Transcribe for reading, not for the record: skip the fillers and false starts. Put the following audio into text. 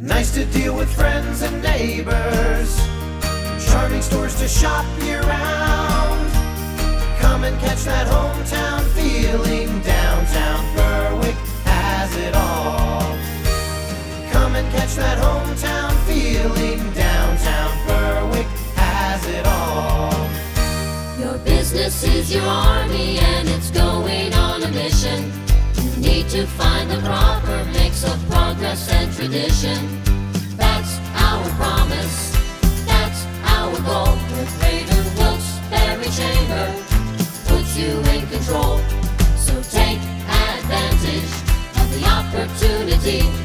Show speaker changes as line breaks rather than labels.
Nice to deal with friends and neighbors. Charming stores to shop year-round. Come and catch that hometown feeling. Downtown Berwick has it all. Come and catch that hometown feeling. Downtown Berwick has it all.
Your business is your army and it's going on a mission. You need to find the proper mix of progress and tradition. That's our promise, that's our goal. With Greater Wilkes-Barre Chamber puts you in control. So take advantage of the opportunity.